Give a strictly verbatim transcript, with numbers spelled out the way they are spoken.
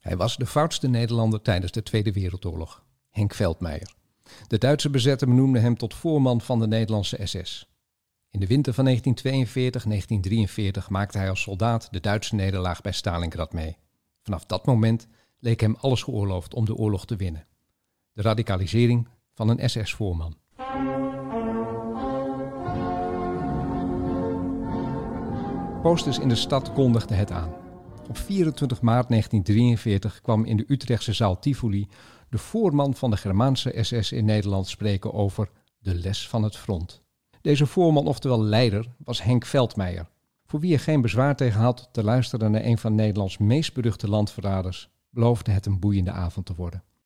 Hij was de foutste Nederlander tijdens de Tweede Wereldoorlog, Henk Feldmeijer. De Duitse bezetter benoemde hem tot voorman van de Nederlandse S S. In de winter van negentien tweeënveertig negentien drieënveertig maakte hij als soldaat de Duitse nederlaag bij Stalingrad mee. Vanaf dat moment leek hem alles geoorloofd om de oorlog te winnen. De radicalisering van een S S-voorman. Posters in de stad kondigden het aan. Op vierentwintig maart negentien drieënveertig kwam in de Utrechtse zaal Tivoli de voorman van de Germaanse S S in Nederland spreken over de les van het front. Deze voorman, oftewel leider, was Henk Feldmeijer, voor wie er geen bezwaar tegen had te luisteren naar een van Nederlands meest beruchte landverraders, beloofde het een boeiende avond te worden.